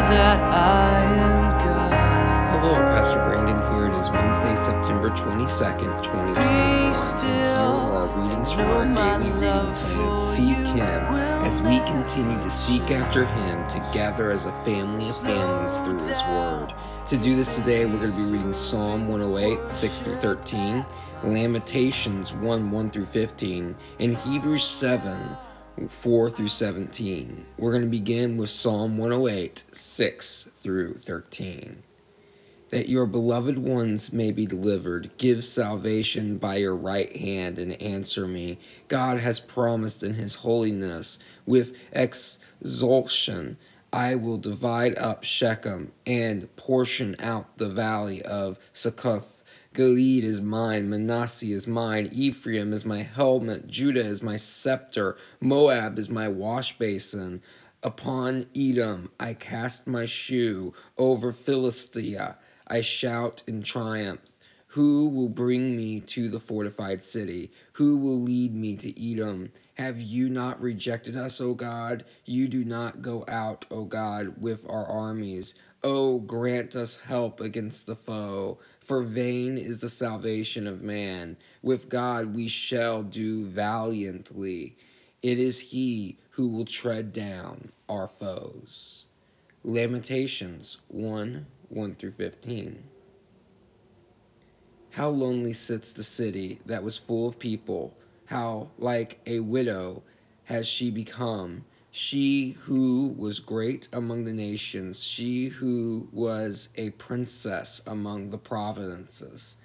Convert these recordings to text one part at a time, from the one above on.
that I am God. Hello, Pastor Brandon here. It is Wednesday, September 22nd, 2021. And here are our readings from our daily reading plan, Seek Him, as we continue to seek after Him together as a family of families through His Word. To do this today, we're going to be reading Psalm 108, 6 through 13, Lamentations 1, 1 through 15, and Hebrews 7, 4 through 17. We're going to begin with Psalm 108, 6 through 13. That your beloved ones may be delivered, give salvation by your right hand and answer me. God has promised in His holiness, with exultation I will divide up Shechem and portion out the valley of Succoth. Gilead is mine, Manasseh is mine, Ephraim is my helmet, Judah is my scepter, Moab is my wash basin. Upon Edom I cast my shoe, over Philistia I shout in triumph. Who will bring me to the fortified city? Who will lead me to Edom? Have you not rejected us, O God? You do not go out, O God, with our armies. O grant us help against the foe, for vain is the salvation of man. With God we shall do valiantly. It is He who will tread down our foes. Lamentations 1, 1 through 15. How lonely sits the city that was full of people. How like a widow has she become. She who was great among the nations, she who was a princess among the provinces,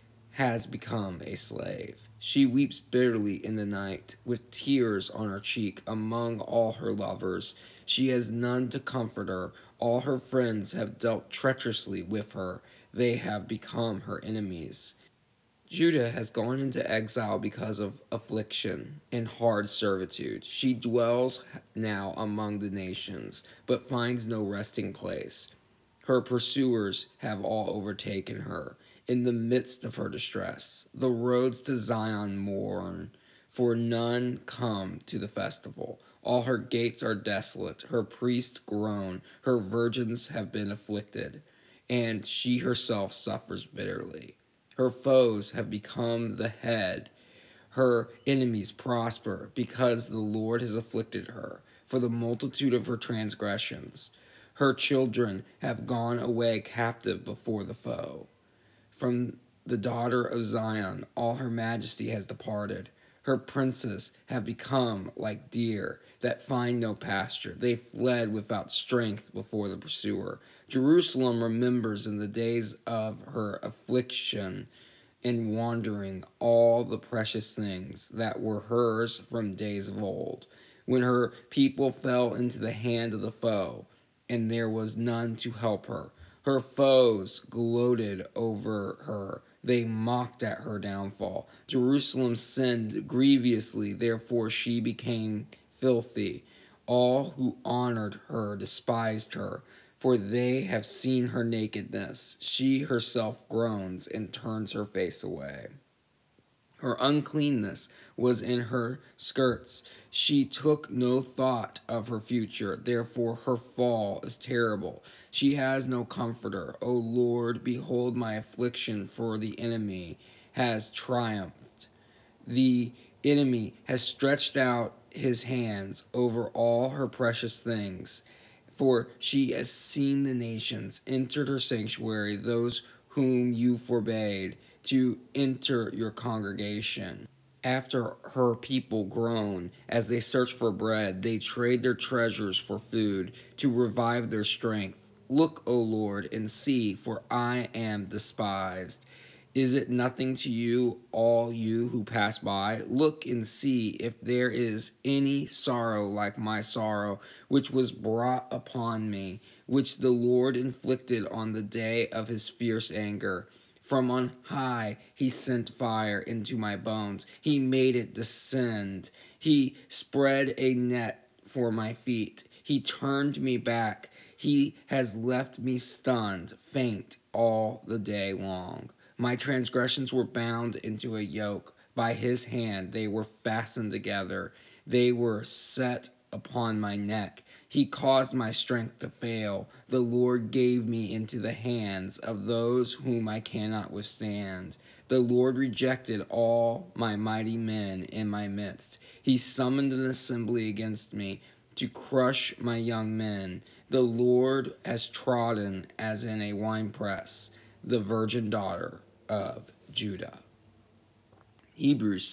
has become a slave. She weeps bitterly in the night, with tears on her cheek among all her lovers. She has none to comfort her. All her friends have dealt treacherously with her. They have become her enemies. Judah has gone into exile because of affliction and hard servitude. She dwells now among the nations, but finds no resting place. Her pursuers have all overtaken her in the midst of her distress. The roads to Zion mourn, for none come to the festival. All her gates are desolate, her priests groan, her virgins have been afflicted, and she herself suffers bitterly. Her foes have become the head. Her enemies prosper because the Lord has afflicted her for the multitude of her transgressions. Her children have gone away captive before the foe. From the daughter of Zion, all her majesty has departed. Her princes have become like deer that find no pasture. They fled without strength before the pursuer. Jerusalem remembers in the days of her affliction and wandering all the precious things that were hers from days of old, when her people fell into the hand of the foe, and there was none to help her. Her foes gloated over her. They mocked at her downfall. Jerusalem sinned grievously, therefore she became filthy. All who honored her despised her, for they have seen her nakedness. She herself groans and turns her face away. Her uncleanness was in her skirts. She took no thought of her future. Therefore, her fall is terrible. She has no comforter. O Lord, behold my affliction, for the enemy has triumphed. The enemy has stretched out his hands over all her precious things. For she has seen the nations, entered her sanctuary, those whom you forbade to enter your congregation. After her people groan, as they search for bread, they trade their treasures for food, to revive their strength. Look, O Lord, and see, for I am despised. Is it nothing to you, all you who pass by? Look and see if there is any sorrow like my sorrow, which was brought upon me, which the Lord inflicted on the day of his fierce anger. From on high he sent fire into my bones. He made it descend. He spread a net for my feet. He turned me back. He has left me stunned, faint all the day long. My transgressions were bound into a yoke. By his hand they were fastened together. They were set upon my neck. He caused my strength to fail. The Lord gave me into the hands of those whom I cannot withstand. The Lord rejected all my mighty men in my midst. He summoned an assembly against me to crush my young men. The Lord has trodden as in a winepress the virgin daughter of Judah. Hebrews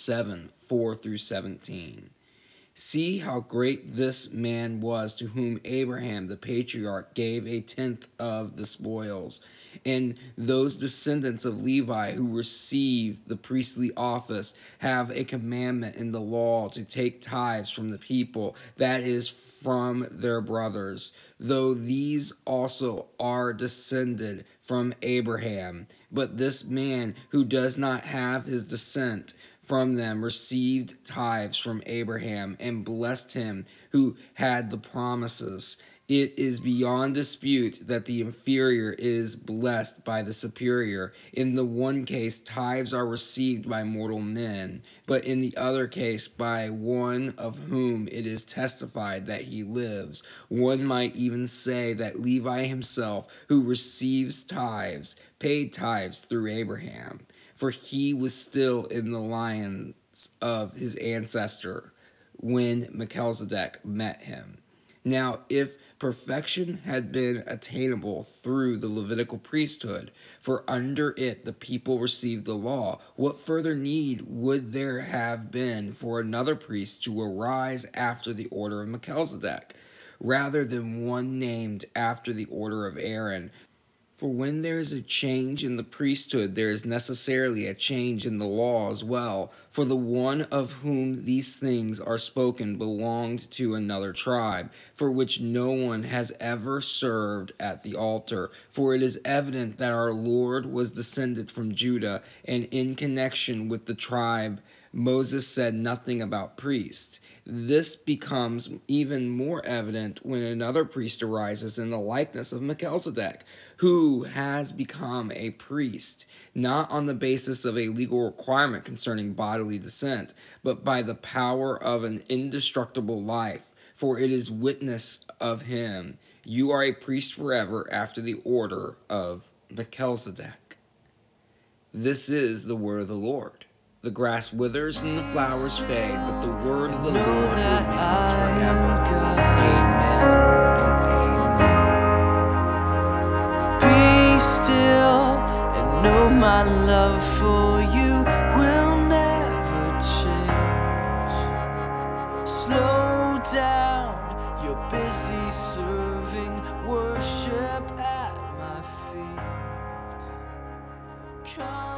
7:4-17. See how great this man was, to whom Abraham the patriarch gave a tenth of the spoils. And those descendants of Levi who receive the priestly office have a commandment in the law to take tithes from the people, that is, from their brothers, though these also are descended from Abraham. But this man who does not have his descent from them received tithes from Abraham and blessed him who had the promises. It is beyond dispute that the inferior is blessed by the superior. In the one case, tithes are received by mortal men, but in the other case, by one of whom it is testified that he lives. One might even say that Levi himself, who receives tithes, paid tithes through Abraham, for he was still in the lines of his ancestor when Melchizedek met him. Now, if perfection had been attainable through the Levitical priesthood, for under it the people received the law, what further need would there have been for another priest to arise after the order of Melchizedek, rather than one named after the order of Aaron? For when there is a change in the priesthood, there is necessarily a change in the law as well. For the one of whom these things are spoken belonged to another tribe, for which no one has ever served at the altar. For it is evident that our Lord was descended from Judah, and in connection with the tribe, Moses said nothing about priests. This becomes even more evident when another priest arises in the likeness of Melchizedek, who has become a priest, not on the basis of a legal requirement concerning bodily descent, but by the power of an indestructible life. For it is witness of him, you are a priest forever after the order of Melchizedek. This is the word of the Lord. The grass withers and the flowers fade, but the word of the Lord remains forever. Amen and amen. Be still and know my love for you will never change. Slow down, you're busy serving worship at my feet. Come